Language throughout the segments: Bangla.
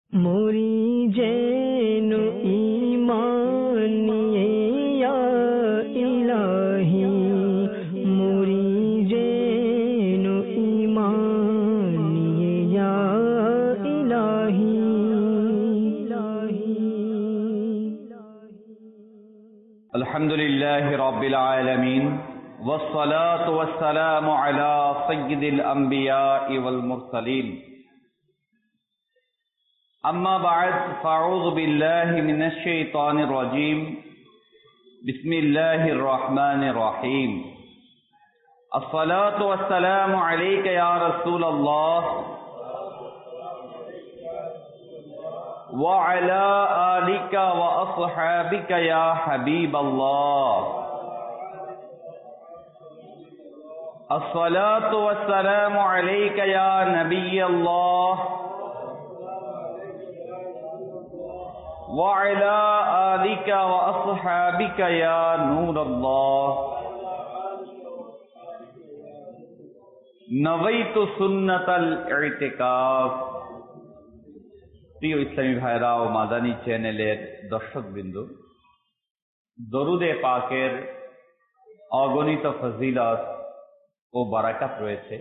মুরি যেন ঈমান নিয়ে ইয়া ইলাহি, মুরি যেন ঈমান নিয়ে ইয়া ইলাহি। আলহামদুলিল্লাহি রাব্বিল আলামিন ওয়াসসালাতু ওয়াসসালামু আলা সাইয়্যিদিল আমবিয়াই ওয়াল মুরসালিন। أما بعد فأعوذ بالله من الشيطان الرجيم بسم الله الرحمن الرحيم الصلاة والسلام عليك يا رسول الله وعلى آلك وأصحابك يا حبيب الله الصلاة والسلام عليك يا نبي الله وعلى آلك وأصحابك يا نور الله نويت سنة الاعتكاف। প্রিয় ইসলামী ভাইরা ও মাদানী চ্যানেলের দর্শকবৃন্দ, দরুদে পাকের অগণিত ফজিলত ও বারাকাত রয়েছে।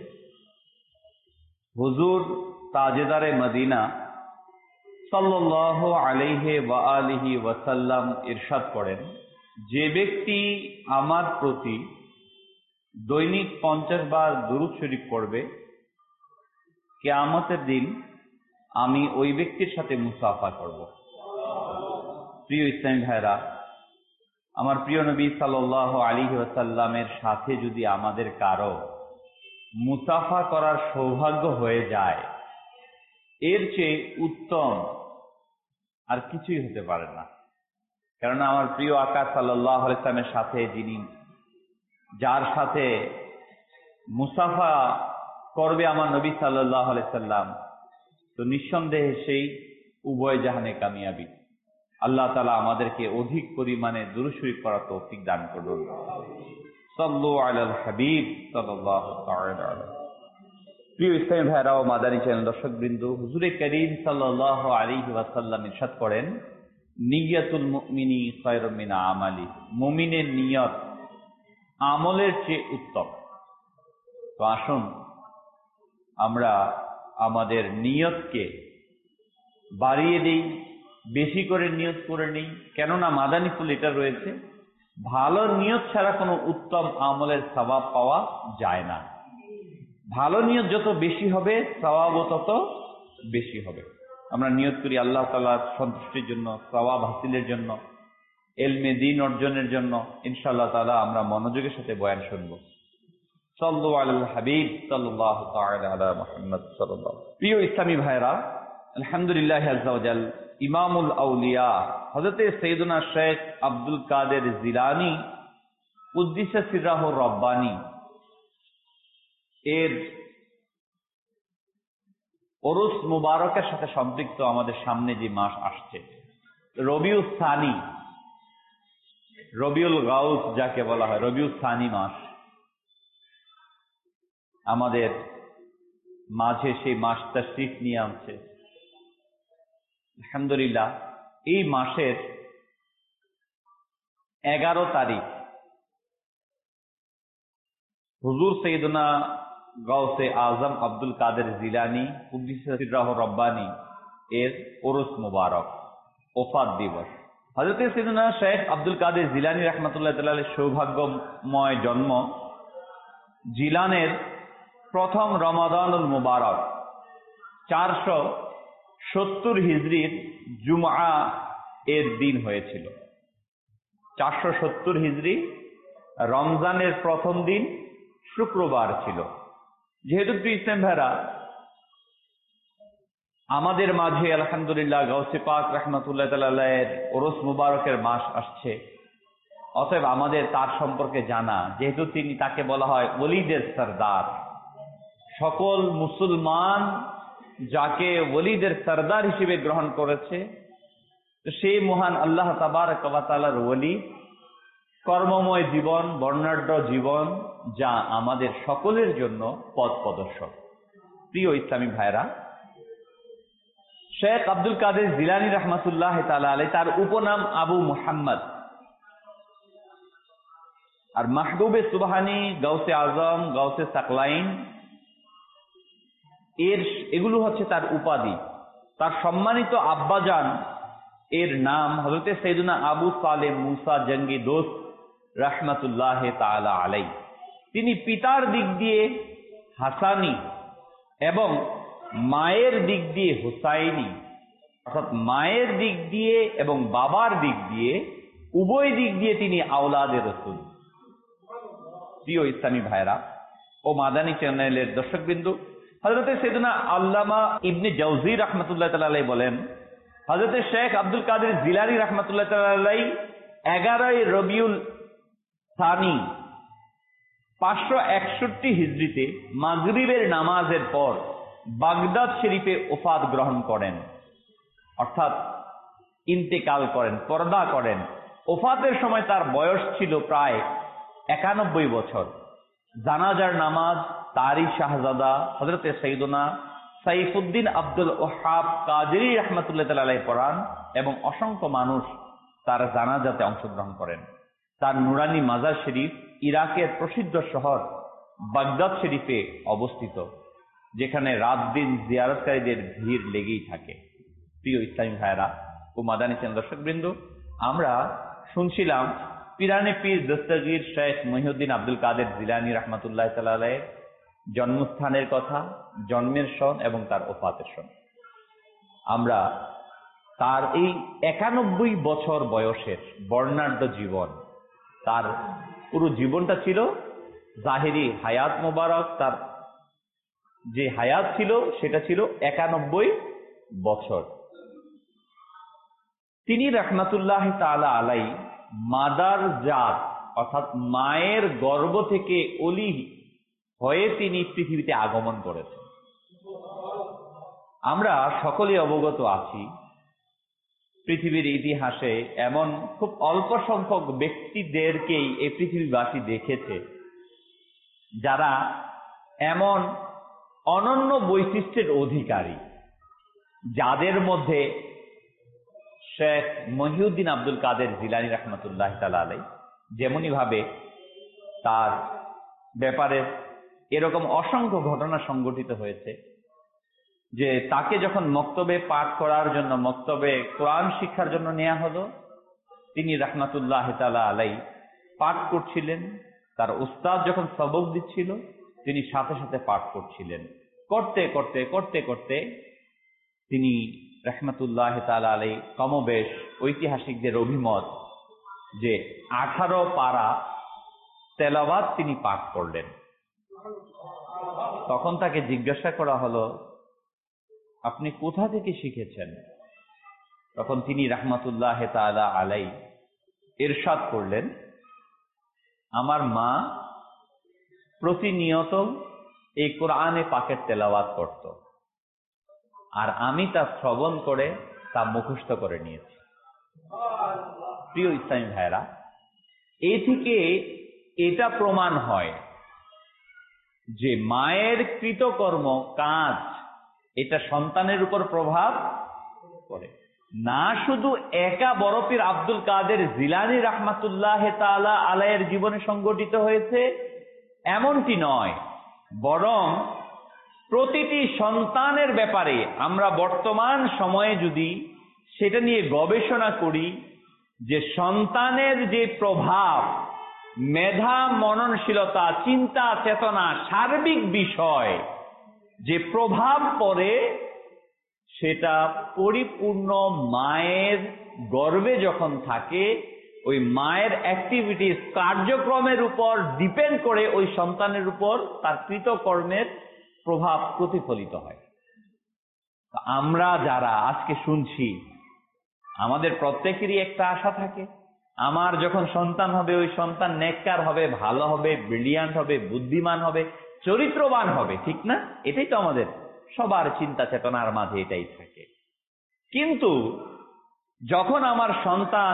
হুজুর তাজেদারে মদিনা সাল্লাল্লাহু আলাইহি ওয়া আলিহি ওয়াসাল্লাম ইরশাদ করেন, যে ব্যক্তি আমার প্রতি দৈনিক 50 বার দুরূদ শরীফ পড়বে, কিয়ামতের দিন আমি ওই ব্যক্তির সাথে মুসাফা করব। প্রিয় ইসলামী ভাইরা, আমার প্রিয় নবী সাল্লাল্লাহু আলাইহি ওয়াসাল্লামের সাথে যদি আমাদের কারো মুসাফা করার সৌভাগ্য হয়ে যায়, এর চেয়ে উত্তম আর কিছুই হতে পারে না। কারণ আমার প্রিয় আকা সাল্লাল্লাহু আলাইহি ওয়াসাল্লামের সাথে যার সাথে মুসাফা করবে আমার নবী সাল্লাল্লাহু আলাইহি ওয়াসাল্লাম, তো নিঃসন্দেহে সেই উভয় জাহানে কামিয়াবি। আল্লাহ তাআলা আমাদেরকে অধিক পরিমাণে দুরূদ শরীফ পড়ার তৌফিক দান করুন। সাল্লু আলাল হাবিব সাল্লাল্লাহু তাআলা আলাইহি। প্রিয় ইসলামী ভাইরা ও মাদানী চ্যানেল দর্শকবৃন্দ, হুজুরে কারীম সাল্লাল্লাহু আলাইহি ওয়াসাল্লাম ইরশাদ করেন, নিয়াতুল মুমিনি খায়রুম মিন আমালি। মুমিনের নিয়ত আমলের চেয়ে উত্তম। তো আসুন আমরা আমাদের নিয়তকে বাড়িয়ে দিই, বেশি করে নিয়ত করে নিই। কেননা মাদানী ফুল এটা রয়েছে, ভালো নিয়ত ছাড়া কোনো উত্তম আমলের সওয়াব পাওয়া যায় না। ভালো নিয়ত যত বেশি হবে, সওয়াবও তত বেশি হবে। আমরা নিয়ত করি আল্লাহ তাআলার সন্তুষ্টির জন্য, সওয়াব হাসিলের জন্য, ইলমে দ্বীন অর্জনের জন্য। ইনশাআল্লাহ তাআলা আমরা মনোযোগের সাথে বয়ান শুনবো। সাল্লু আলাল হাবিব সাল্লাল্লাহু তাআলা আলা মুহাম্মদ সাল্লাল্লাহু। প্রিয় ইসলামী ভাইরা, আলহামদুলিল্লাহ আযজা ওয়া জাল, ইমামুল আউলিয়া হযরতে সাইয়্যিদুনা শেখ আব্দুল কাদের জিলানী কুদ্দিসা সিররাহুর রব্বানী এর ওরস মুবারকের সাথে সম্পৃক্ত আমাদের সামনে যে মাস আসছে, রবিউল সানি, রবিউল গাউস যাকে বলা হয়, রবিউল সানি মাস আমাদের মাঝে সেই মাস তাশরীফ নিয়ে আনছে। আলহামদুলিল্লাহ, এই মাসের 11 তারিখ হুজুর সাইয়্যিদুনা গাউসে আজম আব্দুল কাদের জিলানী কুদ্দিসা সিররাহু রব্বানী এর ওরস মুবারক, ওফাত দিবস। হযরত সাইয়্যিদুনা শেখ আব্দুল কাদের জিলানী রাহমাতুল্লাহ তাআলা আলাইহির সৌভাগ্যময় জন্ম জিলানের প্রথম রমাদানুল মুবারক 470 হিজরির জুমআ এর দিন হয়েছিল। 470 হিজরি রমজানের প্রথম দিন শুক্রবার ছিল। যেহেতু ইসলাম ভাইরা আমাদের মাঝে আলহামদুলিল্লাহ গাউসে পাক রাহমাতুল্লাহ তাআলা আলাইহির ওরস মুবারকের মাস আসছে, অতএব আমাদের তার সম্পর্কে জানা, যেহেতু তাকে বলা হয় ওলিদের সরদার। সকল মুসলমান যাকে ওলিদের সরদার হিসেবে গ্রহণ করেছে, তো সেই মহান আল্লাহ তাবারক ওয়া তাআলার ওলি কর্মময় জীবন, বর্ণাঢ্য জীবন, যা আমাদের সকলের জন্য পথ প্রদর্শক। প্রিয় ইসলামী ভাইরা, শেখ আব্দুল কাদের জিলানী রহমাতুল্লাহ তাআলা আলাইহি, তার উপনাম আবু মুহাম্মদ। আর মাহবুবে সুবহানী, গাউসে আজম, গাউসে সাকলাইন, এগুলো হচ্ছে তার উপাধি। তার সম্মানিত আব্বাজান এর নাম হযরতে সাইয়েদুনা আবু সালেহ মুসা জঙ্গি দোস্ত রহমাতুল্লাহ তাআলা আলাইহি। তিনি পিতার দিক দিয়ে হাসানি এবং মায়ের দিক দিয়ে হুসাইনি, অর্থাৎ মায়ের দিক দিয়ে এবং বাবার দিক দিয়ে, উভয় দিক দিয়ে তিনি আওলাদে রাসূল। প্রিয় ইসলামী ভাইরা ও মাদানী চ্যানেলের দর্শকবিন্দু, হযরতে সাইয়েদুনা আল্লামা ইবনে জাওজি রাহমাতুল্লাহ তাআলা আলাইহি বলেন, হযরতে শেখ আব্দুল কাদের জিলানী রাহমাতুল্লাহ তাআলা আলাইহি 11 রবিউল সানি 561 হিজরিতে মাগরিবের নামাজের পর বাগদাদ শরীফে ওফাত গ্রহণ করেন, অর্থাৎ ইন্তেকাল করেন, পরদা করেন। ওফাতের সময় তার বয়স ছিল প্রায় 91 বছর। জানাজার নামাজ তারই শাহজাদা হযরতে সাইয়েদুনা সাইফুদ্দিন আব্দুল ওহাব কাদেরী রাহমাতুল্লাহ তাআলা আলাইহি পড়ান এবং অসংখ্য মানুষ তার জানাজাতে অংশগ্রহণ করেন। তার নুরানি মাজার শরীফ ইরাকের প্রসিদ্ধ শহর বাগদাদ শরীফে অবস্থিত, যেখানে রাত দিন জিয়ারতকারীদের ভিড় লেগেই থাকে। প্রিয় ইসলামী ভাইরা ও মাদানী চ্যানেল দর্শকবৃন্দ, আমরা শুনছিলাম পিরানে পীর দস্তগীর শেখ মহিউদ্দিন আব্দুল কাদের জিলানী রাহমাতুল্লাহ তাআলা আলাইহির জন্মস্থানের কথা, জন্মের সন এবং তার ওফাতের সন। আমরা তার এই 91 বছর বয়সের বর্ণাঢ্য জীবন, তার পুরো জীবনটা ছিল জাহেরি হায়াত মোবারক। তার যে হায়াত ছিল সেটা ছিল 91 বছর। তিনি রাহমাতুল্লাহ তাআলা আলাইহি মাদার জাত, অর্থাৎ মায়ের গর্ভ থেকে অলি হয়ে তিনি পৃথিবীতে আগমন করেছেন। আমরা সকলে অবগত আছি, পৃথিবীর ইতিহাসে এমন খুব অল্প সংখ্যক ব্যক্তিদেরকেই এই পৃথিবীবাসী দেখেছে যারা এমন অনন্য বৈশিষ্ট্যের অধিকারী, যাদের মধ্যে শেখ মহিউদ্দিন আব্দুল কাদের জিলানী রাহমাতুল্লাহ তাআলা আলাইহি যেমনি ভাবে তার ব্যাপারে এরকম অসংখ্য ঘটনা সংঘটিত হয়েছে যে তাকে যখন মক্তবে পাঠ করার জন্য, মক্তবে কোরআন শিক্ষার জন্য নেওয়া হলো, তিনি রাহমাতুল্লাহ তাআলা আলাইহি পাঠ করছিলেন। তার উস্তাদ যখন সবক দিচ্ছিল তিনি সাথে সাথে পাঠ করছিলেন। করতে করতে করতে করতে তিনি রাহমাতুল্লাহ তাআলা আলাইহি কমবেশ ঐতিহাসিকদের অভিমত যে 18 পারা তেলাওয়াত তিনি পাঠ করলেন। তখন তাকে জিজ্ঞাসা করা হলো, আপনি কোথা থেকে শিখেছেন? তখন তিনি রাহমাতুল্লাহ তাআলা আলাইহি ইরশাদ করলেন, আমার মা প্রতিনিয়ত এই কোরআনে পাকের তেলাওয়াত করত, আর আমি তা শ্রবণ করে তা মুখস্থ করে নিয়েছি। প্রিয় ইসলামী ভাইরা, এই থেকে এটা প্রমাণ হয় যে মায়ের কৃতকর্ম কাজ এটা সন্তানের উপর প্রভাব পড়ে না। শুধু একা বরফির আব্দুল কাদের জিলানী রাহমাতুল্লাহ তাআলা আলাইহির জীবনে সংঘটিত হয়েছে এমনটি নয়, বরং প্রতিটি সন্তানের ব্যাপারে আমরা বর্তমান সময়ে যদি সেটা নিয়ে গবেষণা করি, যে সন্তানের যে প্রভাব, মেধা, মননশীলতা, চিন্তা, চেতনা, সার্বিক বিষয় যে প্রভাব পড়ে, সেটা পরিপূর্ণ মায়ের গর্ভে যখন থাকে ওই মায়ের অ্যাক্টিভিটিস, কার্যক্রমের উপর ডিপেন্ড করে ওই সন্তানের উপর তার কৃতকর্মের প্রভাব প্রতিফলিত হয়। আমরা যারা আজকে শুনছি, আমাদের প্রত্যেকেরই একটা আশা থাকে, আমার যখন সন্তান হবে ওই সন্তান নেককার হবে, ভালো হবে, ব্রিলিয়ান্ট হবে, বুদ্ধিমান হবে, চরিত্রবান হবে, ঠিক না? এটাই তো আমাদের সবার চিন্তা চেতনার মাঝে এটাই থাকে। কিন্তু যখন আমার সন্তান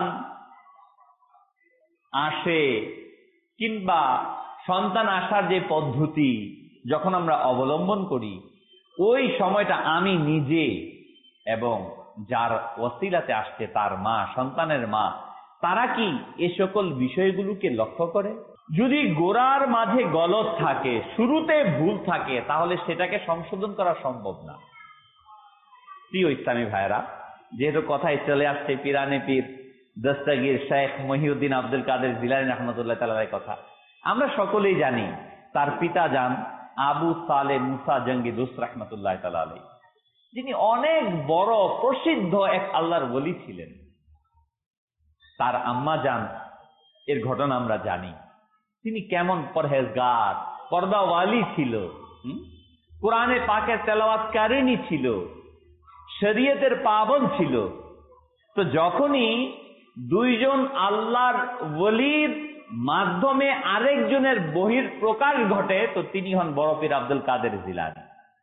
আসে, কিংবা সন্তান আসার যে পদ্ধতি যখন আমরা অবলম্বন করি, ওই সময়টা আমি নিজে এবং যার ওসিলাতে আসছে তার মা, সন্তানের মা, তারা কি এ সকল বিষয়গুলোকে লক্ষ্য করে? যদি গোড়ার মাঝে গলদ থাকে, শুরুতে ভুল থাকে, তাহলে সেটাকে সংশোধন করা সম্ভব না। প্রিয় ইসলামী ভাইরা, যেহেতু কথায় চলে আসছে পিরানে পীর দস্তগীর শেখ মহিউদ্দিন আব্দুল কাদের জিলানী রহমতুল্লাহ তাআলার কথা, আমরা সকলেই জানি তার পিতা যান আবু সালেহ মুসা জঙ্গি দোস্ত রহমতুল্লাহ তাআলা আলাইহি, যিনি অনেক বড় প্রসিদ্ধ এক আল্লাহর ওলি ছিলেন। তার আম্মা যান, এর ঘটনা আমরা জানি, তিনি কেমন পরহেজগার, পর্দাওয়ালি ছিল, কোরআনে পাকের তেলাওয়াতকারিনী ছিল, শরীয়তের পাবন ছিল। তো যখনই দুইজন আল্লাহর ওলির মাধ্যমে আরেকজনের বহির প্রকাশ ঘটে, তো তিনি হন বড় পীর আব্দুল কাদের জিলানী।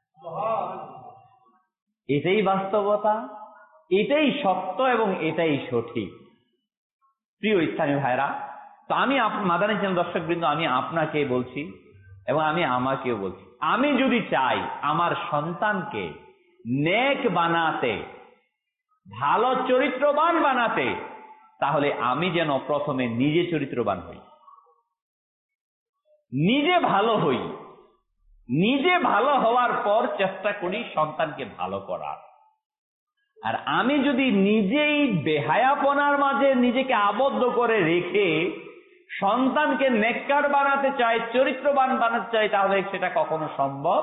এটাই বাস্তবতা, এটাই সত্য এবং এটাই সঠিক। প্রিয় ইসলামী ভাইরা, তো আমি মাদানী চ্যানেল দর্শক বৃন্দ, আমি আপনাকে বলছি এবং আমি আমাকেও বলছি, আমি যদি চাই আমার সন্তানকে নেক বানাতে, ভালো চরিত্রবান বানাতে, তাহলে আমি যেন প্রথমে নিজে চরিত্রবান হই, নিজে ভালো হই, নিজে ভালো হওয়ার পর চেষ্টা করি সন্তানকে ভালো করার। আর আমি যদি নিজেই বেহায়াপনার মাঝে নিজেকে আবদ্ধ করে রেখে সন্তানকে নেককার বানাতে চাই, চরিত্রবান বানাতে চাই, তাহলে সেটা কখনো সম্ভব।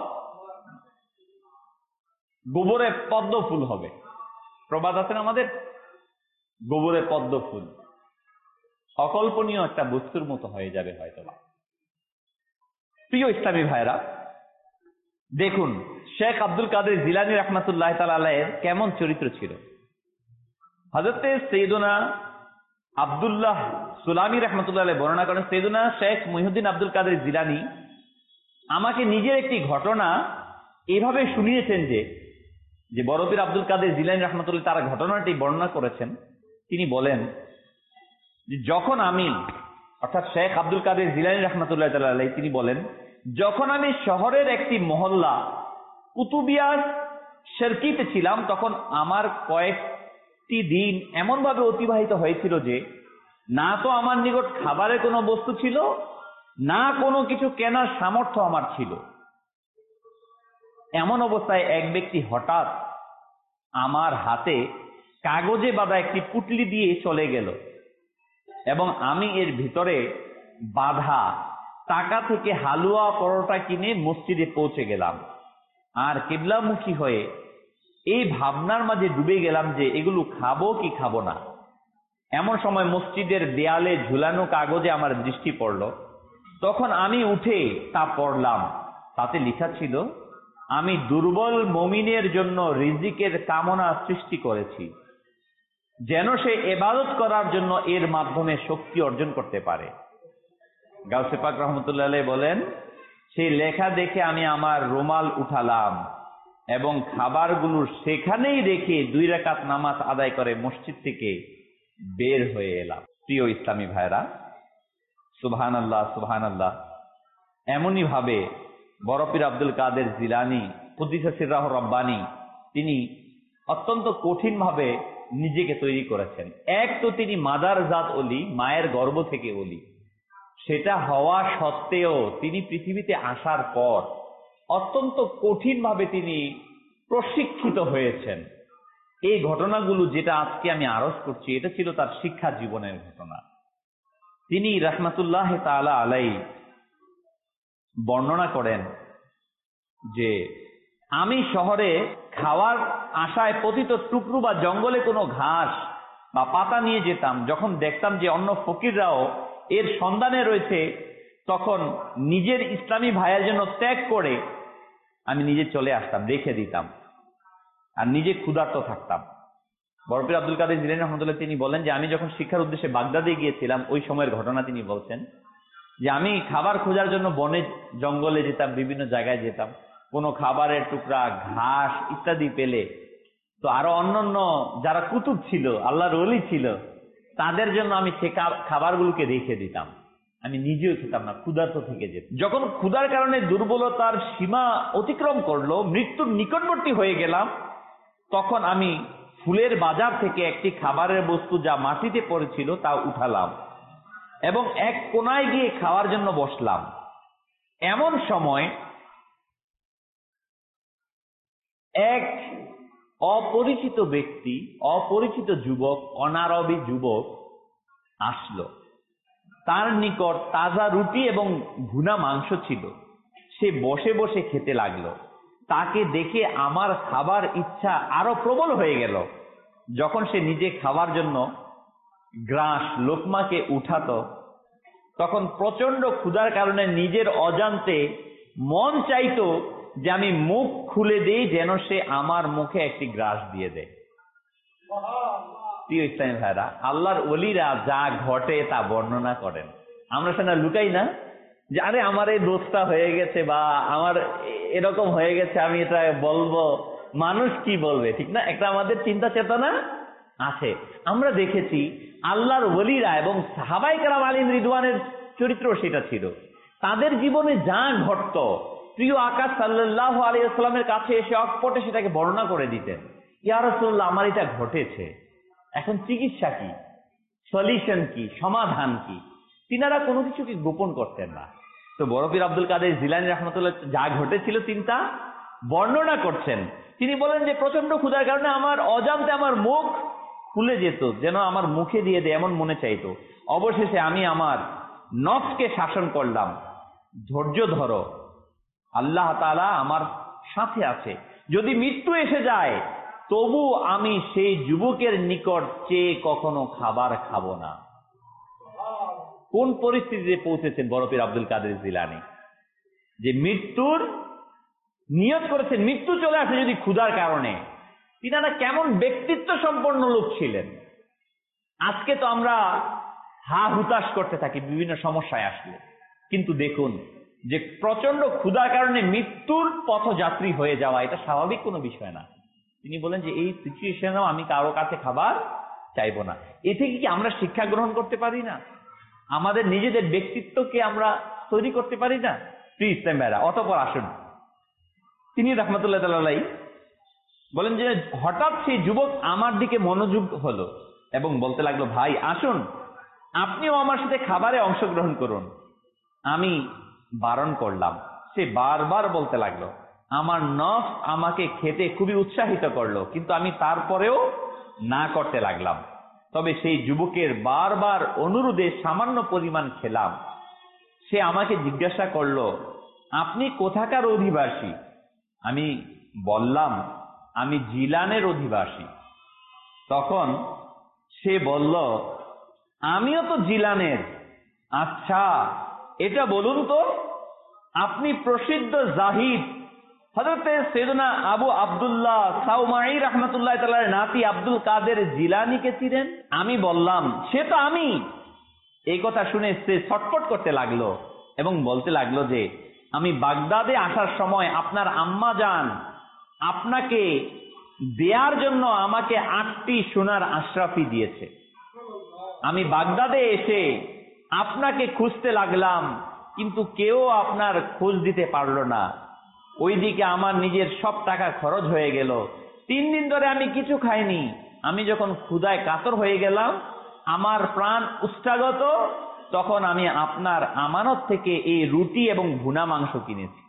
গোবরে পদ্ম ফুল হবে, প্রবাদ আছেন আমাদের, গোবরে পদ্ম ফুল, অকল্পনীয় একটা বস্তুর মতো হয়ে যাবে হয়তো। প্রিয় ইসলামী ভাইরা, দেখুন শেখ আব্দুল কাদের জিলানী রহমতুল্লাহ তাআলা আলাইহির কেমন চরিত্র ছিল। হযরতে সৈয়দনা আব্দুল্লাহ সুলামি রহমতুল্লাহ আলাইহি বর্ণনা করেন, সৈয়দনা শেখ মহিউদ্দিন আব্দুল কাদের জিলানী আমাকে নিজের একটি ঘটনা এইভাবে শুনিয়েছেন যে বড় পীর আব্দুল কাদের জিলানী রহমতুল্লাহ তারা ঘটনাটি বর্ণনা করেছেন। তিনি বলেন যে যখন আমি, অর্থাৎ শেখ আব্দুল কাদের জিলানী রহমতুল্লাহ তাআলা আলাইহি, তিনি বলেন, যখন আমি শহরের একটি মহল্লা কুতুবিয়া শর্কিতে ছিলাম, তখন আমার কয়েকটি দিন এমন ভাবে অতিবাহিত হয়েছিল যে না তো আমার নিকট খাবারের কোনো বস্তু ছিল, না কোনো কিছু কেনার সামর্থ্য আমার ছিল। এমন অবস্থায় এক ব্যক্তি হঠাৎ আমার হাতে কাগজে বাঁধা একটি পুটলি দিয়ে চলে গেল এবং আমি এর ভিতরে বাঁধা টাকা থেকে হালুয়া পরোটা কিনে মসজিদে পৌঁছে গেলাম। আর কিবলামুখী হয়ে এই ভাবনার মাঝে ডুবে গেলাম যে এগুলো খাবো কি খাবো না। এমন সময় মসজিদের দেয়ালে ঝুলানো কাগজে আমার দৃষ্টি পড়ল। তখন আমি উঠে তা পড়লাম। তাতে লেখা ছিল, আমি দুর্বল মুমিনের জন্য রিজিকের কামনা সৃষ্টি করেছি, যেন সে ইবাদত করার জন্য এর মাধ্যমে শক্তি অর্জন করতে পারে। গাউসে পাক রহমতুল্লাহ আলাইহি বলেন, সেই লেখা দেখে আমি আমার রুমাল উঠালাম এবং খাবারগুলো সেখানেই রেখে 2 রাকাত নামাজ আদায় করে মসজিদ থেকে বের হয়ে এলাম। প্রিয় ইসলামী ভাইরা, সুবহানাল্লাহ সুবহানাল্লাহ। এমনই ভাবে বড় পীর আব্দুল কাদের জিলানী কুদ্দিসা সিররাহু রব্বানী তিনি অত্যন্ত কঠিন ভাবে নিজেকে তৈরি করেছেন। এক তো তিনি মাদারজাত ওলি, মায়ের গর্ভ থেকে ওলি, সেটা হওয়া সত্ত্বেও তিনি পৃথিবীতে আসার পর অত্যন্ত কঠিন ভাবে তিনি প্রশিক্ষিত হয়েছেন। এই ঘটনাগুলো যেটা আজকে আমি আরজ করছি, এটা ছিল তার শিক্ষা জীবনের ঘটনা। তিনি রাহমাতুল্লাহ তাআলা আলাইহি বর্ণনা করেন যে আমি শহরে খাওয়ার আশায় পতিত টুকরো বা জঙ্গলে কোনো ঘাস বা পাতা নিয়ে যেতাম। যখন দেখতাম যে অন্য ফকিররাও এর সন্ধানে রয়েছে, তখন নিজের ইসলামী ভাইয়ের জন্য ত্যাগ করে আমি নিজে চলে আসতাম, রেখে দিতাম আর নিজে ক্ষুধার্ত থাকতাম। বড় পীর আব্দুল কাদের জিলানী রহমতুল্লাহ তিনি বলেন যে আমি যখন শিক্ষার উদ্দেশ্যে বাগদাদে গিয়েছিলাম, ওই সময়ের ঘটনা তিনি বলছেন যে আমি খাবার খোঁজার জন্য বনে জঙ্গলে যেতাম, বিভিন্ন জায়গায় যেতাম। কোনো খাবারের টুকরা, ঘাস ইত্যাদি পেলে তো আরো অন্যান্য যারা কুতুব ছিল, আল্লাহর ওলি ছিল, তাদের জন্য আমি সে খাবারগুলোকে রেখে দিতাম। আমি নিজেও খেতাম না, ক্ষুধার্ত থেকে যেতাম। যখন ক্ষুধার কারণে দুর্বলতার সীমা অতিক্রম করলো, মৃত্যুর নিকটবর্তী হয়ে গেলাম, তখন আমি ফুলের বাজার থেকে একটি খাবারের বস্তু যা মাটিতে পড়েছিল তা উঠালাম এবং এক কোনায় গিয়ে খাওয়ার জন্য বসলাম। এমন সময় এক অপরিচিত ব্যক্তি, অপরিচিত যুবক, অনারবি যুবক আসলো। তার নিকট তাজা রুটি এবং ভুনা মাংস ছিল। সে বসে বসে খেতে লাগলো। তাকে দেখে আমার খাবার ইচ্ছা আরো প্রবল হয়ে গেল। যখন সে নিজে খাবার জন্য গ্রাস লোকমাকে উঠাতো, তখন প্রচন্ড ক্ষুধার কারণে নিজের অজান্তে মন চাইতো যে আমি মুখ খুলে দেই যেন সে আমার মুখে একটি গ্রাস দিয়ে দেয়। প্রিয় ইসলামী ভাইরা, আল্লাহর ওলিরা যা ঘটে তা বর্ণনা করেন। আমরা সেটা লুকাই না যে আরে আমার এই দোষটা হয়ে গেছে বা আমার এরকম হয়ে গেছে, আমি এটা বলবো, মানুষ কি বলবে, ঠিক না? একটা আমাদের চিন্তা চেতনা আছে। আমরা দেখেছি আল্লাহর ওলিরা এবং সাহাবায়ে কেরাম আলাইহিম রিদওয়ানের চরিত্র সেটা ছিল। তাদের জীবনে যা ঘটত প্রিয় আকাশ সাল্লাল্লাহু আলাইহি ওয়াসাল্লামের কাছে এসে অকপটে সেটাকে বর্ণনা করে দিতেন। ইয়া রাসূলুল্লাহ, আমার এটা ঘটেছে, এখন চিকিৎসা কি, সলিউশন কি, সমাধান কি? তিনারা কোনো কিছুকে গোপন করতেন না। তো বড় পীর আব্দুল কাদের জিলানী রাহমাতুল্লাহ যা ঘটেছিল চিন্তা বর্ণনা করছেন। তিনি বলেন যে প্রচন্ড ক্ষুধার কারণে আমার অজান্তে আমার মুখ খুলে যেত, যেন আমার মুখে দিয়ে দেয় এমন মনে চাইতো। অবশেষে আমি আমার নফসকে শাসন করলাম, ধৈর্য ধরো, আল্লাহ তাআলা আমার সাথে আছে, যদি মৃত্যু এসে যায় তবু আমি সেই যুবকের নিকট চেয়ে কখনো খাবার খাবো না। কোন পরিস্থিতিতে পৌঁছেছেন বড় পীর আব্দুল কাদের জিলানী, যে মৃত্যুর নিয়ত করেছেন, মৃত্যু চলে আসে যদি ক্ষুধার কারণে। তিনারা কেমন ব্যক্তিত্ব সম্পন্ন লোক ছিলেন। আজকে তো আমরা হা হুতাশ করতে থাকি বিভিন্ন সমস্যায় আসলে, কিন্তু দেখুন যে প্রচন্ড ক্ষুধার কারণে মৃত্যুর পথযাত্রী হয়ে যাওয়া এটা স্বাভাবিক কোনো বিষয় না। তিনি বলেন যে এই সিচুয়েশনেও আমি কারো কাছে খাবার চাইবো না। এ থেকে কি আমরা শিক্ষা গ্রহণ করতে পারি না? আমাদের নিজেদের ব্যক্তিত্বকে আমরা তৈরি করতে পারি না? প্রিয় ইসলাম ভাইরা, অতঃপর আসুন, তিনি রাহমাতুল্লাহ আলাইহি বলেন যে হঠাৎ সেই যুবক আমার দিকে মনোযোগ হলো এবং বলতে লাগলো, ভাই আসুন, আপনিও আমার সাথে খাবারে অংশগ্রহণ করুন। আমি বারণ করলাম। সে বারবার বলতে লাগলো। আমার নফস আমাকে খেতে খুবই উৎসাহিত করলো, কিন্তু আমি তারপরেও না করতে লাগলাম। তবে সেই যুবকের বারবার অনুরোধে সামান্য পরিমাণ খেলাম। সে আমাকে জিজ্ঞাসা করলো, আপনি কোথাকার অধিবাসী? আমি বললাম, আমি জিলানের অধিবাসী। তখন সে বলল, আমিও তো জিলানের। আচ্ছা, এটা বলুন তো, আপনি প্রসিদ্ধ জাহিদ হযরতে সাইয়েদনা আবু আব্দুল্লাহ সাওমাই রাহমাতুল্লাহ তাআলার নাতি আব্দুল কাদের জিলানীকে চিনেন? আমি বললাম, সে তো আমি। এই কথা শুনে সে ছটফট করতে লাগলো এবং বলতে লাগলো যে আমি বাগদাদে আসার সময় আপনার আম্মা জান আপনাকে দেওয়ার জন্য আমাকে 8টি সোনার আশরাফি দিয়েছে। আমি বাগদাদে এসে আপনাকে খুঁজতে লাগলাম, কিন্তু কেউ আপনার খোঁজ দিতে পারলো না। ওইদিকে আমার নিজের সব টাকা খরচ হয়ে গেল। 3 দিন ধরে আমি কিছু খাইনি। আমি যখন ক্ষুধায় কাতর হয়ে গেলাম, আমার প্রাণ উষ্ঠাগত, তখন আমি আপনার আমানত থেকে এই রুটি এবং ভুনা মাংস কিনেছি।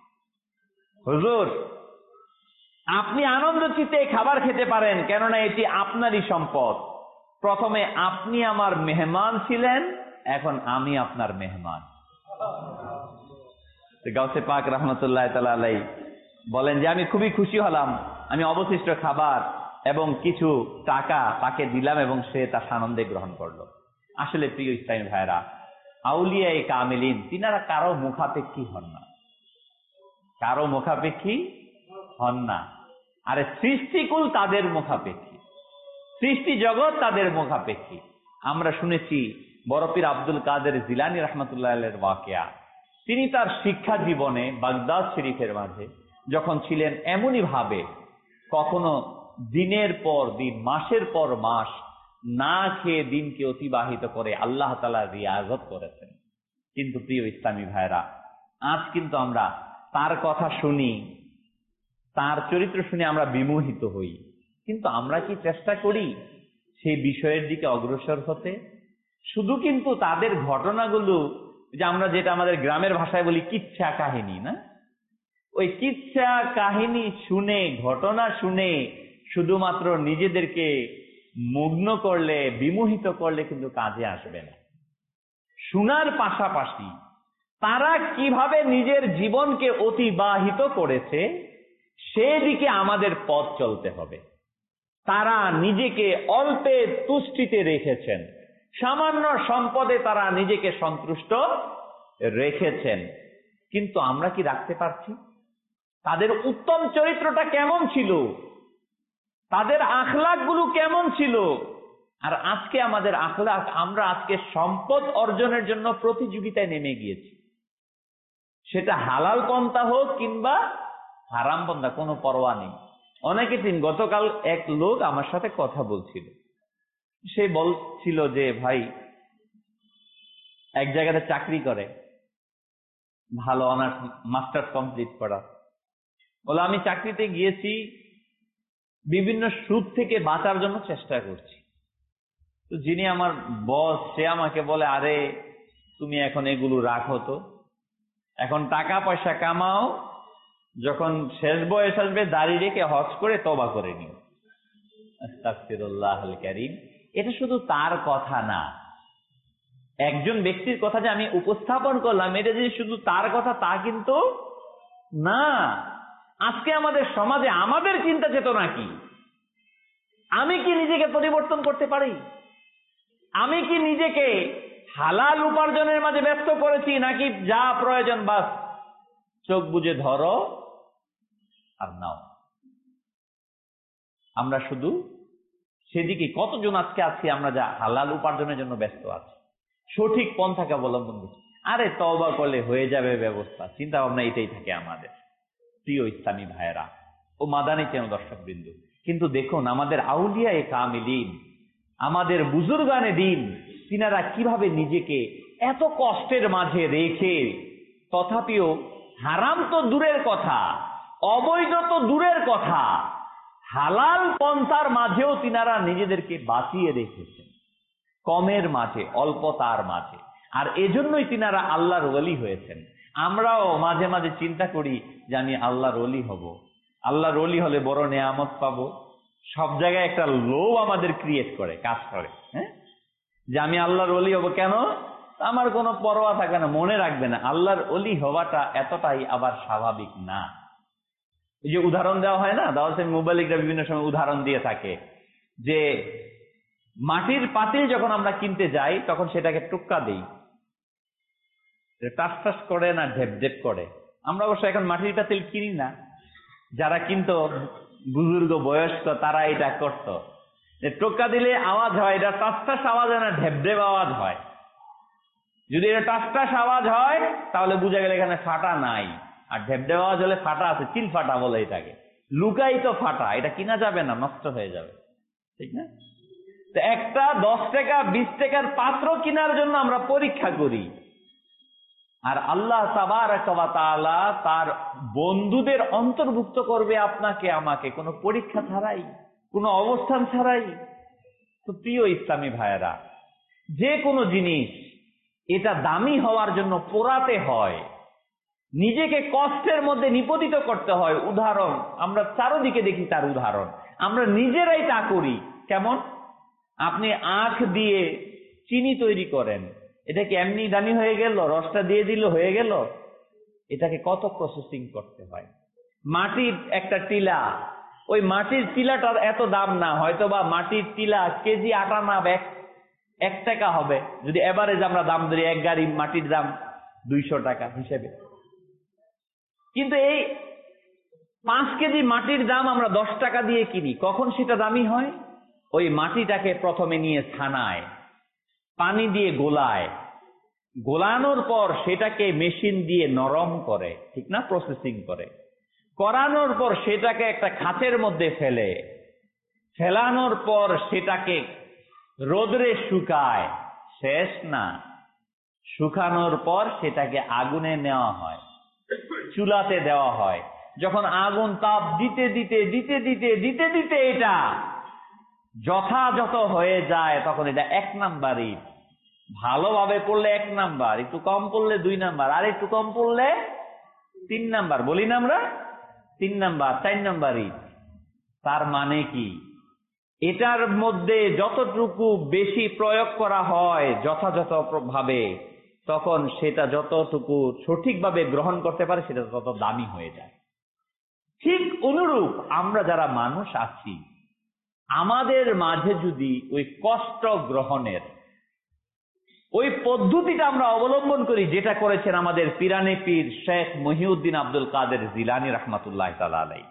হুজুর, আপনি আনন্দ চিত্তে খাবার খেতে পারেন, কেননা এটি আপনারই সম্পদ। প্রথমে আপনি আমার মেহমান ছিলেন, এখন আমি আপনার মেহমান। গাউসে পাক রাহমাতুল্লাহ তাআলা আলাইহি বলেন যে আমি খুবই খুশি হলাম। আমি অবশিষ্ট খাবার এবং কিছু টাকা তাকে দিলাম এবং সে তা সানন্দে গ্রহণ করলো। আসলে প্রিয় ইসলামী ভাইরা, আউলিয়ায়ে কামিলিন তিনারা কারো মুখাপেক্ষী হন না, কারো মুখাপেক্ষী হন না। আরে সৃষ্টিকুল তাদের মুখাপেক্ষী, সৃষ্টি জগৎ তাদের মুখাপেক্ষী। আমরা শুনেছি বড় পীর আব্দুল কাদের জিলানী রাহমাতুল্লাহ আলাইহির ওয়াকিয়া। তিনি তার শিক্ষা জীবনে বাগদাদ শরীফের মাঝে যখন ছিলেন, এমনই ভাবে কখনো দিনের পর দিন, মাসের পর মাস না খেয়ে দিনকে অতিবাহিত করে আল্লাহ তাআলা রিয়াজত করেছেন। কিন্তু প্রিয় ইসলামী ভাইরা, আজ কিন্তু আমরা তার কথা শুনি, তার চরিত্র শুনে আমরা বিমোহিত হই, কিন্তু আমরা কি চেষ্টা করি সেই বিষয়ের দিকে অগ্রসর হতে? শুধু কিন্তু তাদের ঘটনাগুলো, যে আমরা যেটা আমাদের গ্রামের ভাষায় বলি কিচ্ছা কাহিনী, না, ওই কিচ্ছা কাহিনী শুনে, ঘটনা শুনে শুধুমাত্র নিজেদেরকে মগ্ন করলে, বিমোহিত করলে কিন্তু কাজে আসবে না। শোনার পাশাপাশি তারা কিভাবে নিজের জীবনকে অতিবাহিত করেছে সেদিকে আমাদের পথ চলতে হবে। তারা নিজেকে অল্পে তুষ্টিতে রেখেছেন, সামান্য সম্পদে তারা নিজেকে সন্তুষ্ট রেখেছেন, কিন্তু আমরা কি রাখতে পারছি? তাদের উত্তম চরিত্রটা কেমন ছিল, তাদের আখলাক গুলো কেমন ছিল? আর আজকে আমাদের আখলাক, আমরা আজকে সম্পদ অর্জনের জন্য প্রতিযোগিতায় নেমে গিয়েছি। সেটা হালাল পন্থা হোক কিংবা হারাম পন্থা, কোনো পরোয়া নেই। অনেকে দিন গতকাল এক লোক আমার সাথে কথা বলছিল, সে বলছিল যে ভাই এক জায়গাতে চাকরি করে, ভালো অনার্স মাস্টার্স কমপ্লিট করা। বলে আমি চাকরিতে গিয়েছি, বিভিন্ন সুদ থেকে বাঁচার জন্য চেষ্টা করছি। তো যিনি আমার বস, সে আমাকে বলে, আরে তুমি এখন এগুলো রাখো তো, এখন টাকা পয়সা কামাও, যখন শেষ বয়স আসবে দাড়ি রেখে হজ করে তওবা করে নিও। আস্তাগফিরুল্লাহুল কারীম। এটা শুধু তার কথা না, একজন ব্যক্তির কথা যে আমি উপস্থাপন করলাম, এটা যে শুধু তার কথা তা কিন্তু না। আজকে আমাদের সমাজে আমাদের চিন্তা চেতনা কি? আমি কি নিজেকে পরিবর্তন করতে পারি? আমি কি নিজেকে হালাল উপার্জনের মাঝে ব্যস্ত করেছি, নাকি যা প্রয়োজন বাস চোখ বুজে ধরো আর নাও? আমরা শুধু সেদিকে, কতজন আজকে আছি আমরা যা হালাল উপার্জনের জন্য ব্যস্ত আছি, সঠিক পন্থাকে অবলম্বন করছি। আরে তওবা করলে হয়ে যাবে ব্যবস্থা, চিন্তা ভাবনা এটাই থাকে আমাদের। প্রিয় ইসলামী ভাইয়েরা ও মাদানী চ্যানেল দর্শকবৃন্দ, কিন্তু দেখুন আমাদের আউলিয়ায়ে কামিলিন, আমাদের বুজুর্গানে দিন, তিনারা কিভাবে নিজেকে এত কষ্টের মাঝে রেখে, তথাপিও হারাম তো দূরের কথা, অবৈধ তো দূরের কথা, হালাল পন্থার মাঝেও তিনারা নিজেদেরকে বাঁচিয়ে রেখেছেন, কমের মাঝে, অল্পতার মাঝে। আর এজন্যই তিনারা আল্লাহর ওলি হয়েছেন। আমরাও মাঝে মাঝে চিন্তা করি যে আমি আল্লাহর ওলি হব, আল্লাহর ওলি হলে বড় নেয়ামত পাবো। সব জায়গায় একটা লোভ আমাদের ক্রিয়েট করে, কাজ করে, হ্যাঁ, যে আমি আল্লাহর ওলি হব। কেন? আমার কোনো পরোয়া থাকবে না, মনে রাখবে না আল্লাহর ওলি হওয়াটা এতটাই আবার স্বাভাবিক না। এই যে উদাহরণ দেওয়া হয় না, দাওয়াতের মুবাল্লিগরা বিভিন্ন সময় উদাহরণ দিয়ে থাকে যে মাটির পাতিল যখন আমরা কিনতে যাই তখন সেটাকে টুক্কা দিই, টাস টাস করে না ঢেপ ঢেপ করে। আমরা অবশ্য এখন মাটির পাতিল কিনি না, যারা কিনতো বুজুর্গ বয়স্ক তারা এটা করত, যে টোকা দিলে আওয়াজ হয়, এটা টাস টাস আওয়াজ হয় না ঢেপ ঢেপ আওয়াজ হয়। যদি এটা টাস টাস আওয়াজ হয় তাহলে বুঝা গেলে এখানে ফাটা নাই, আর ঢেপ ঢেপ আওয়াজ হলে ফাটা আছে, চিল ফাটা বলে এটাকে, লুকাই তো ফাটা, এটা কিনা যাবে না, নষ্ট হয়ে যাবে, ঠিক না? তো একটা 10 টাকা 20 টাকার পাত্র কেনার জন্য আমরা পরীক্ষা করি, আর আল্লাহ তাবারাকা ওয়া তাআলা তার বন্ধুদের অন্তর্ভুক্ত করবে আপনাকে আমাকে কোনো পরীক্ষা ছাড়াই, কোনো অবস্থান ছাড়াই। তো প্রিয় ইসলামী ভাইয়েরা, যে কোনো জিনিস এটা দামি হওয়ার জন্য পোড়াতে হয়, নিজেকে কষ্টের মধ্যে নিপতিত করতে হয়। উদাহরণ আমরা চারদিকে দেখি, তার উদাহরণ আমরা নিজেরাই তা করি। কেমন? আপনি আখ দিয়ে চিনি তৈরি করেন, এটা কি এমনি দামি হয়ে গেল? রসটা দিয়ে দিল হয়ে গেল? এটাকে কত প্রসেসিং করতে হয়। মাটির একটা টিলা, ওই মাটির টিলাটার এত দাম না, হয়তো বা মাটির টিলা কেজি আটা না 1 টাকা হবে, যদি এভারেজ আমরা দাম ধরি, 1 গাড়ি মাটির দাম 200 টাকা হিসেবে। কিন্তু এই 5 কেজি মাটির দাম আমরা 10 টাকা দিয়ে কিনি। কখন সেটা দামি হয়? ওই মাটিটাকে প্রথমে নিয়ে ছানায়, পানি দিয়ে গোলায়, গোলানোর পর সেটাকে মেশিন দিয়ে নরম করে, ঠিক না, প্রসেসিং করে, করানোর পর সেটাকে একটা খাঁচের মধ্যে ফেলে, ফেলানোর পর সেটাকে রোদরে শুকায়, শেষ না, শুকানোর পর সেটাকে আগুনে নেওয়া হয়, চুলাতে দেওয়া হয়, যখন আগুন তাপ দিতে দিতে দিতে দিতে দিতে দিতে এটা যথাযথ হয়ে যায়, তখন এটা 1 নাম্বার ইট। ভালোভাবে পড়লে 1 নাম্বার, একটু কম পড়লে 2 নাম্বার, আর একটু কম পড়লে 3 নাম্বার। বলি না আমরা 3 নাম্বার 4 নাম্বার ইট। তার মানে কি, এটার মধ্যে যতটুকু বেশি প্রয়োগ করা হয় যথাযথ ভাবে, তখন সেটা যতটুকু সঠিকভাবে গ্রহণ করতে পারে সেটা তত দামি হয়ে যায়। ঠিক অনুরূপ আমরা যারা মানুষ আছি, আমাদের মাঝে যদি ওই কষ্ট গ্রহণের ওই পদ্ধতিটা আমরা অবলম্বন করি, যেটা করেছেন আমাদের পিরানে পীর শেখ মহিউদ্দিন আব্দুল কাদের জিলানী রাহমাতুল্লাহ তাআলা আলাইহি,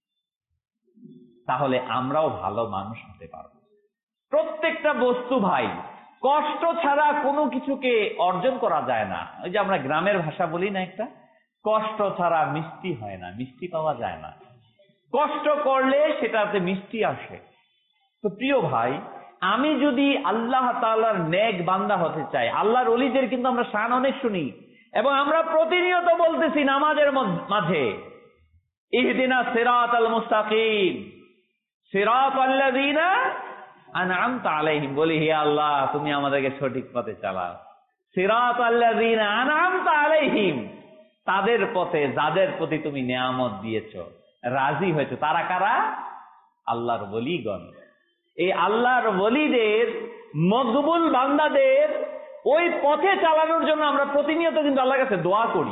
তাহলে আমরাও ভালো মানুষ হতে পারব। প্রত্যেকটা বস্তু ভাই, কষ্ট ছাড়া কোনো কিছুকে অর্জন করা যায় না। ওই যে আমরা গ্রামের ভাষা বলি না একটা, কষ্ট ছাড়া মিষ্টি হয় না, মিষ্টি পাওয়া যায় না। কষ্ট করলে সেটাতে মিষ্টি আসে। তো প্রিয় ভাই, আমি যদি আল্লাহ তাআলার নেক বান্দা হতে চাই, আল্লাহর ওলিদের কিন্তু আমরা শান অনেক শুনি, এবং আমরা প্রতিনিয়ত বলতেছি নামাজের মাঝে, ইহদিনা সিরাতাল মুস্তাকিম সিরাতাল্লাযীনা আনআমতা আলাইহিম, বলি হে আল্লাহ তুমি আমাদেরকে সঠিক পথে চালাও। সিরাতাল্লাযীনা আনআমতা আলাইহিম, তাদের পথে যাদের প্রতি তুমি নিয়ামত দিয়েছো, রাজি হয়েছো। তারা কারা? আল্লাহর ওলিগণ। এই আল্লাহর ওলিদের, মকবুল বান্দাদের ওই পথে চালানোর জন্য আমরা প্রতিনিয়ত কিন্তু আল্লাহর কাছে দোয়া করি।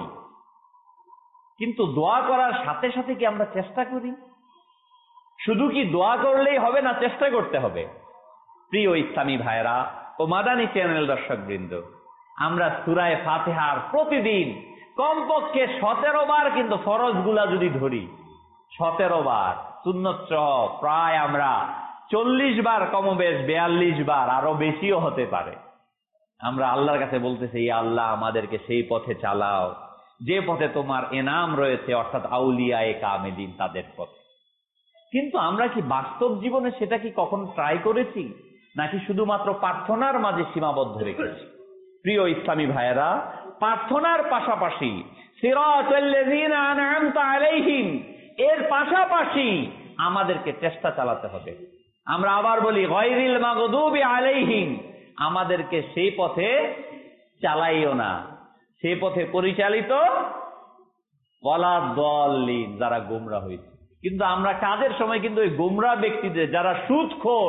কিন্তু দোয়া করার সাথে সাথে কি আমরা চেষ্টা করি? শুধু কি দোয়া করলেই হবে না, চেষ্টা করতে হবে। প্রিয় ইসলামী ভাইরা ও মাদানী চ্যানেল দর্শক বৃন্দ, আমরা সূরা ফাতিহার প্রতিদিন কমপক্ষে 17 বার, কিন্তু ফরজ গুলা যদি ধরি 17 বার, সুন্নত সহ প্রায় আমরা 40 বার, কমবেশ 42 বার, আরো বেশিও হতে পারে। আমরা আল্লাহর কাছে বলতেছি, ইয়া আল্লাহ আমাদেরকে সেই পথে চালাও যে পথে তোমার এনাম রয়েছে, অর্থাৎ আউলিয়ায়ে কামেলিন তাদের পথে। কিন্তু আমরা কি বাস্তব জীবনে সেটা কি কখনো ট্রাই করেছি, নাকি শুধুমাত্র প্রার্থনার মাঝে সীমাবদ্ধ রেখেছি? প্রিয় ইসলামী ভাইয়েরা, প্রার্থনার পাশাপাশি সিরাতাল্লাযীনা আনআমতা আলাইহিম এর পাশাপাশি আমাদেরকে চেষ্টা চালাতে হবে। আমরা আবার বলি গায়রিল মাগদুবি আলাইহিম, আমাদেরকে সেই পথে চালাইও না, সেই পথে পরিচালিত ওয়ালা দাল্লিন, যারা গোমরা হয়েছে। কিন্তু আমরা কাজের সময় কিন্তু ওই গোমরা ব্যক্তিদের, যারা সুদখোর,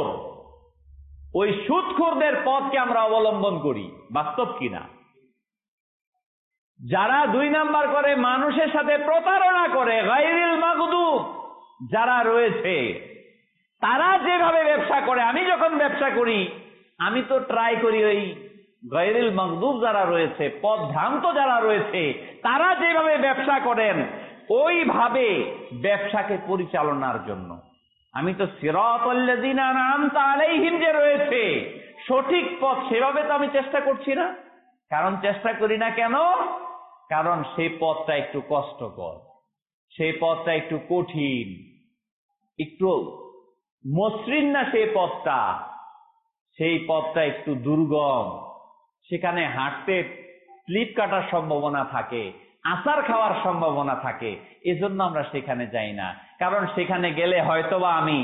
ওই সুদখোরদের পথকে আমরা অবলম্বন করি। বাস্তব কিনা? যারা 2 নাম্বার করে, মানুষের সাথে প্রতারণা করে, গায়রিল মাগদুব যারা রয়েছে, তারা যেভাবে ব্যবসা করে, আমি যখন ব্যবসা করি আমি তো ট্রাই করি ওই গায়রিল মাগদুব যারা রয়েছে, পথভ্রান্ত যারা রয়েছে, তারা যেভাবে ব্যবসা করেন ওইভাবে ব্যবসাকে পরিচালনার জন্য আমি তো সিরাতাল্লাযীনা আনআমতা আলাইহিম যে রয়েছে সঠিক পথ, সেভাবে তো আমি চেষ্টা করছি না। কারণ চেষ্টা করি না কেন? কারণ সেই পথটা একটু কষ্টকর, সেই পথটা একটু কঠিন, একটু মসৃণ না সেই পথটা, সেই পথটা একটু দুর্গম, সেখানে হাঁটতে স্লিপ কাটার সম্ভাবনা থাকে, আছাড় খাওয়ার সম্ভাবনা থাকে। এজন্য আমরা সেখানে যাই না। কারণ সেখানে গেলে হয়তোবা আমি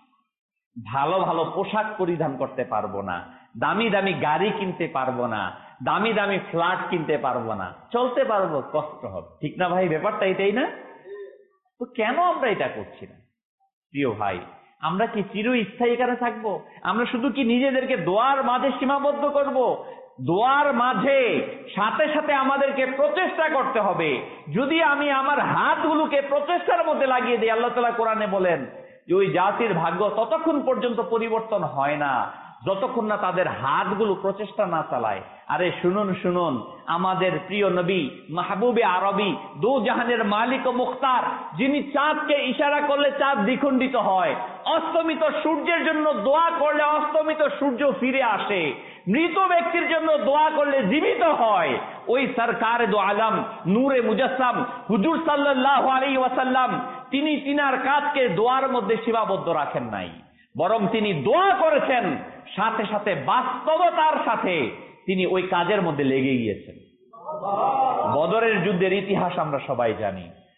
ভালো ভালো পোশাক পরিধান করতে পারবো না, দামি দামি গাড়ি কিনতে পারবো না, দামি দামি ফ্ল্যাট কিনতে পারবো না, চলতে পারবো, কষ্ট হবে। ঠিক না ভাই? ব্যাপারটা এটাই না? তো কেন আমরা এটা করছি না? প্রিয় ভাই, আমরা কি চিরস্থায়ী এখানে থাকবো? আমরা শুধু কি নিজেদেরকে দোয়ার মাঝে সীমাবদ্ধ করব? দোয়ার মাঝে সাথে সাথে আমাদেরকে প্রচেষ্টা করতে হবে। যদি আমি আমার হাতগুলোকে প্রচেষ্টার মধ্যে লাগিয়ে দিই, আল্লাহ তাআলা কোরআনে বলেন যে ওই জাতির ভাগ্য ততক্ষণ পর্যন্ত পরিবর্তন হয় না যতক্ষণ না তাদের হাতগুলো প্রচেষ্টা না চালায়। আরে শুনুন শুনুন, আমাদের প্রিয় নবী মাহবুবে আরবি, দু জাহানের মালিক ও মুখতার, যিনি চাঁদকে ইশারা করলে চাঁদ দ্বিখণ্ডিত হয়, অস্তমিত সূর্যের জন্য দোয়া করলে অস্তমিত সূর্য ফিরে আসে, মৃত ব্যক্তির জন্য দোয়া করলে জীবিত হয়, ওই সরকারে দো আলম নূরে মুজাসসাম হুজুর সাল্লাল্লাহু আলাইহি ওয়াসাল্লাম তিনি তিনার কাজকে দোয়ার মধ্যে সীমাবদ্ধ রাখেন নাই, বরং তিনি দোয়া করেছেন, সাথে সাথে বাস্তবতার সাথে তিনি ওই কাজের মধ্যে লেগে গিয়েছেন। বদরের যুদ্ধের ইতিহাস আমরা সবাই জানি।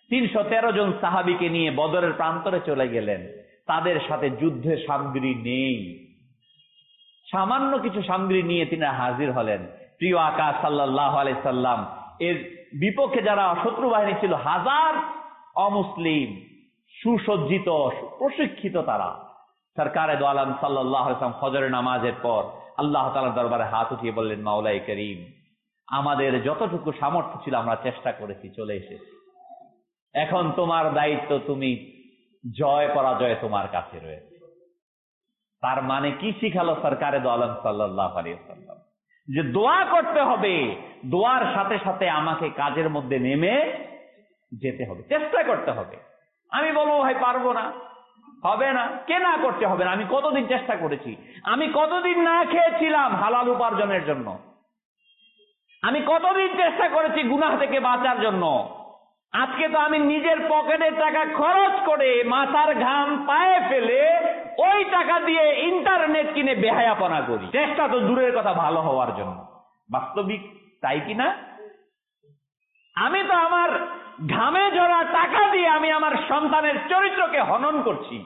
313 জন সাহাবীকে নিয়ে বদরের প্রান্তরে চলে গেলেন। তাদের সাথে যুদ্ধের সামগ্রী নেই, সামান্য কিছু সামগ্রী নিয়ে তিনি হাজির হলেন। প্রিয় আকা সাল্লাল্লাহু আলাইহি সাল্লাম এর বিপক্ষে যারা শত্রু বাহিনী ছিল, হাজার অমুসলিম, সুসজ্জিত, প্রশিক্ষিত তারা। সরকারে দো আলম সাল্লাল্লাহু আলাইহি সাল্লাম ফজরের নামাজের পর আল্লাহ তাআলার দরবারে হাত উঠিয়ে বললেন, মাওলাই করিম, আমাদের যতটুকু সামর্থ্য ছিল আমরা চেষ্টা করেছি, চলে এসেছি। এখন তোমার দায়িত্ব, তুমি জয় পরাজয় তোমার কাছে রয়েছে। তার মানে কি শিখালো সরকারে দো আলম সাল্লাল্লাহু আলাইহি সাল্লাম? যে দোয়া করতে হবে, দোয়ার সাথে সাথে আমাকে কাজের মধ্যে নেমে যেতে হবে, চেষ্টা করতে হবে। আমি বলবো ভাই পারবো না, হবে না, কে না করতে হবে না? আমি কতদিন চেষ্টা করেছি, আমি কতদিন না খেয়েছিলাম হালাল উপার্জনের জন্য, আমি কতদিন চেষ্টা করেছি গুনাহ থেকে বাঁচার জন্য। আজকে তো আমি নিজের পকেটের টাকা খরচ করে মাথার ঘাম পায়ে ফেলে ওই টাকা দিয়ে ইন্টারনেট কিনে বেহায়াপনা করি। চেষ্টা তো দূরের কথা ভালো হওয়ার জন্য, বাস্তবিক তাই কিনা? আমি তো আমার ঘামে ঝরা টাকা দিয়ে আমি আমার সন্তানের চরিত্রকে হনন করছি।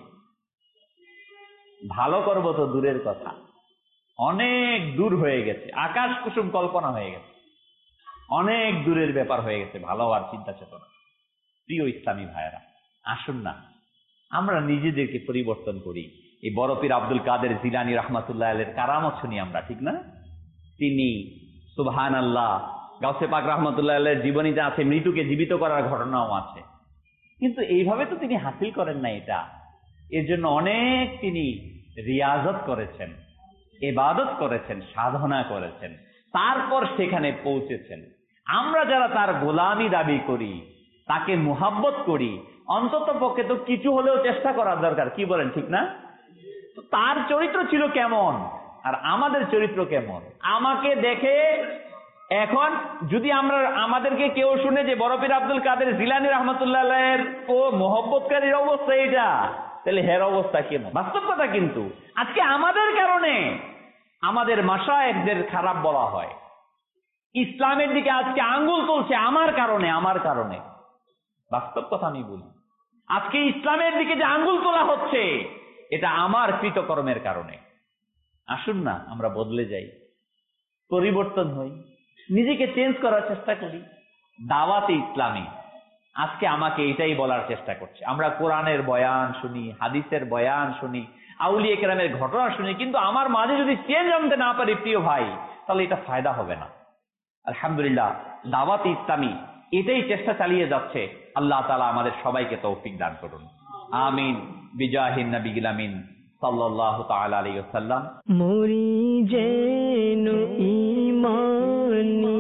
ভালো করব তো দূরের কথা, অনেক দূর হয়ে গেছে, আকাশ কুসুম কল্পনা হয়ে গেছে, অনেক দূরের ব্যাপার হয়ে গেছে ভালো হওয়ার চিন্তা চেতনা। প্রিয় ইসলামী ভাইয়েরা, আসুন না আমরা নিজেদেরকে পরিবর্তন করি। এই বড় পীর আব্দুল কাদের জিলানী রাহমাতুল্লাহ আলাইহির কারামত শুনি আমরা, ঠিক না? তিনি সুবহানাল্লাহ, গাউসে পাক রাহমাতুল্লাহ আলাইহির জীবনীতে আছে মৃত্যুকে জীবিত করার ঘটনাও আছে, কিন্তু এইভাবে তো তিনি হাসিল করেন না এটা। এর জন্য অনেক তিনি রিয়াজত করেছেন, ইবাদত করেছেন, সাধনা করেছেন, তারপর সেখানে পৌঁছেছেন। আমরা যারা তার গোলামি দাবি করি, তাকে মুহাব্বত করি, অন্তত পক্ষে তো কিছু হলেও চেষ্টা করার দরকার, কি বলেন, ঠিক না? তো তার চরিত্র ছিল কেমন আর আমাদের চরিত্র কেমন? আমাকে দেখে এখন যদি আমাদেরকে কেউ শুনে যে বড় পীর আব্দুল কাদের জিলানী রাহমাতুল্লাহ আলাইহির ও মুহাব্বতকারীর অবস্থা এইটা, তাহলে হের অবস্থা কেমন? বাস্তব কথা। কিন্তু আজকে আমাদের কারণে আমাদের মাশায়েখদের খারাপ বলা হয়, ইসলামের দিকে আজকে আঙ্গুল তুলছে আমার কারণে, আমার কারণে। বাস্তব কথা আমি বলি, আজকে ইসলামের দিকে যে আঙ্গুল তোলা হচ্ছে এটা আমার কৃতকর্মের কারণে। আসুন না আমরা বদলে যাই, পরিবর্তন হই, নিজেকে চেঞ্জ করার চেষ্টা করি। দাওয়াতে ইসলামী আজকে আমাকে এটাই বলার চেষ্টা করছে। আমরা কোরআনের বয়ান শুনি, হাদিসের বয়ান শুনি, আউলিয়া কেরামের ঘটনা শুনি, কিন্তু আমার মাঝে যদি চেঞ্জ আনতে না পারি প্রিয় ভাই, তাহলে এটা ফায়দা হবে না। আলহামদুলিল্লাহ, দাওয়াতে ইসলামী এটাই চেষ্টা চালিয়ে যাচ্ছে। আল্লাহ তাআলা আমাদের সবাইকে তৌফিক দান করুন, আমিন। বিজাহিন নবীল আমিন সাল্লাল্লাহু তাআলা আলাইহি ওয়াসাল্লাম। মুরি যেন ঈমান